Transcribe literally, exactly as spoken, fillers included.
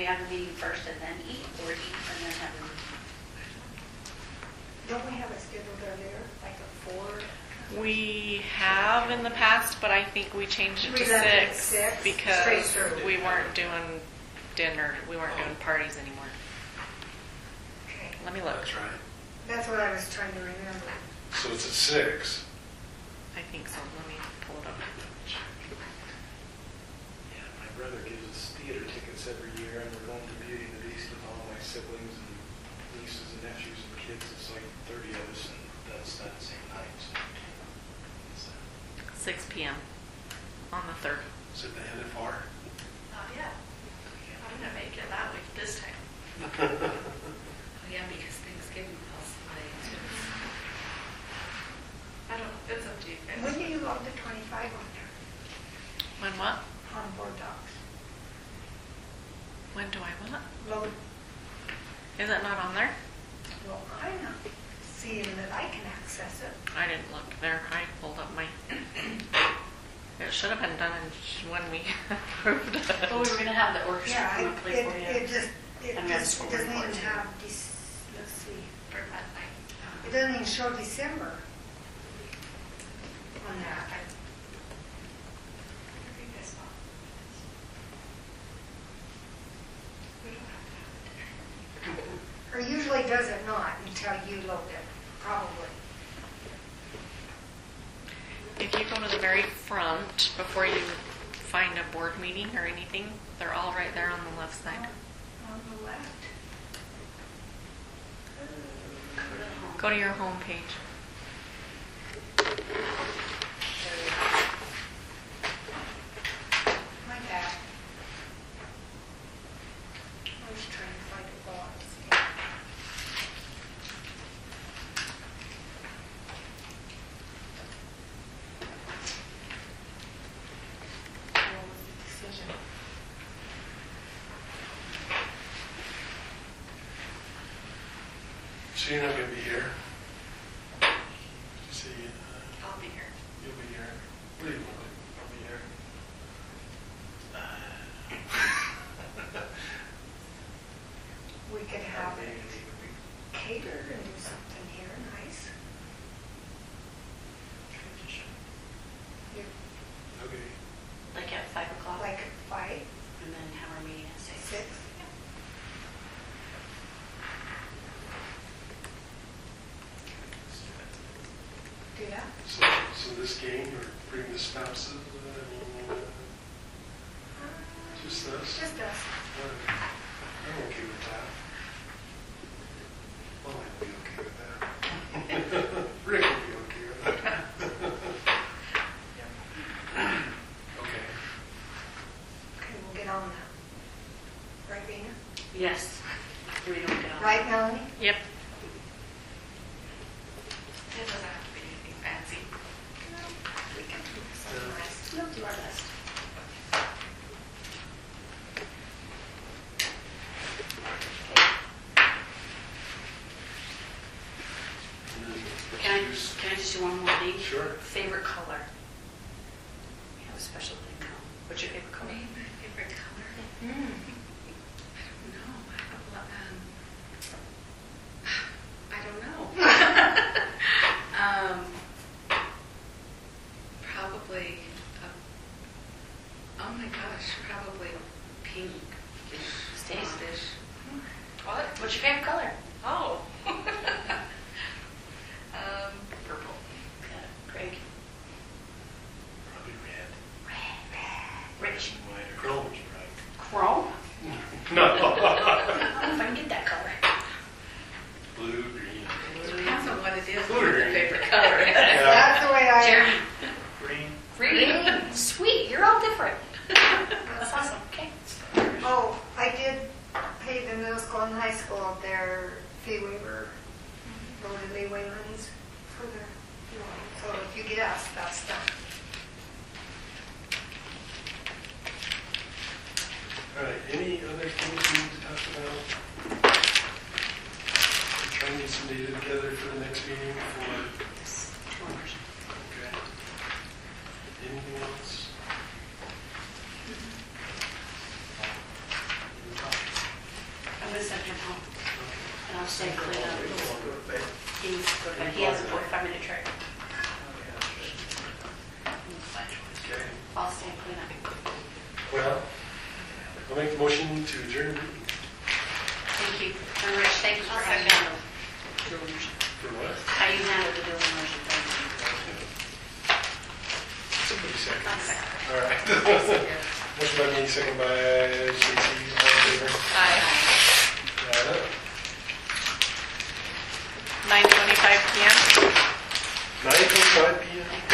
have a meeting first and then eat, or eat and then have a meeting? Don't we have it scheduled earlier, like at four? We have in the past, but I think we changed it to We left it at six, six, because straight through. we weren't doing dinner, we weren't doing parties anymore. Okay, Let me look. That's right. that's what I was trying to remember. So it's at six. I think so. Let me pull it up. Yeah, my brother gives us theater tickets every year, and we're going to Beauty and the Beast with all my siblings and nieces and nephews and kids. It's like thirty of us, and that's that same night. So, so. six p.m. on the third. Is it the end of far? Not yet. I'm gonna make it that week this time. Oh, yeah, because Thanksgiving falls away too. I don't know. It's up to you guys. When do you load the twenty-five on there, When what? on board docs? When do I what? Load, Is it not on there? well, I'm not seeing that I can access it. I didn't look there. I pulled up my. It should have been done in when we approved it. But we were going to have the orchestra Yeah, come it, and play it, for you. it just, it And we have just, school it doesn't even report, too. have, Dec- let's see, For that night. it doesn't even show December on that. I think I saw. We don't have to have it. Or usually does it not until you load it, probably. If you go to the very front before you find a board meeting or anything, they're all right there on the left side. On the left. Go to your home page. My bad. I was trying to find a box. What was the decision? So you're not going to be here? See, uh, I'll be here. you'll be here. What do you want? I'll be here. We could have it catered and do something here nice. You- Okay. Like at five o'clock, Like at five, and then have our meeting at six. six. Do that? So, so this game, or bring the spouses, uh, just us? Just us. Uh, I'm okay with that. Well, I'd be okay with that. Rick would be okay with that. Okay. Okay, we'll get on that. Right, Dana? Yes. We don't get on. Right, Melanie? Yep. It doesn't have to be anything fancy. We can do something nice. We'll do our best. And then Can I, choose- can I just do one more thing? Sure. Favorite color? We have a special thing now. What's your favorite color? My favorite color? Mm. No, I don't love, um, I don't know. um, probably, uh, oh my gosh, probably pink. Stays. Blondish. What? What's your favorite color? Oh. um, purple. Got it. Greg. Probably red. Rich. And white or Chrome. right. Chrome? No. I don't know if I can get that color. Blue, green. Depends on what it is. Blue or What's your green? favorite color? That's the way I Jeremy. Green. Green. Sweet. You're all different. That's awesome. Okay. Oh, I did pay the middle school and high school their fee waiver, voted leeway monies for their, you know, so if you get us, that's done. All right, any other things we need to talk about? We're trying to get some data together for the next meeting for, okay. Anything else? gonna send him home, and I'll stay clean up. He's, he has a forty-five minute trip. Okay. I'll stay clean up. Well, I'll make the motion to adjourn. Thank you. And Rich, thank you for I'll having second. me. For what? How you handled the dual motion, thank you. Somebody second. I'll second. All right. Motion by me, second by Stacy. All in favor? Aye. Uh, nine twenty-five p m nine twenty-five p m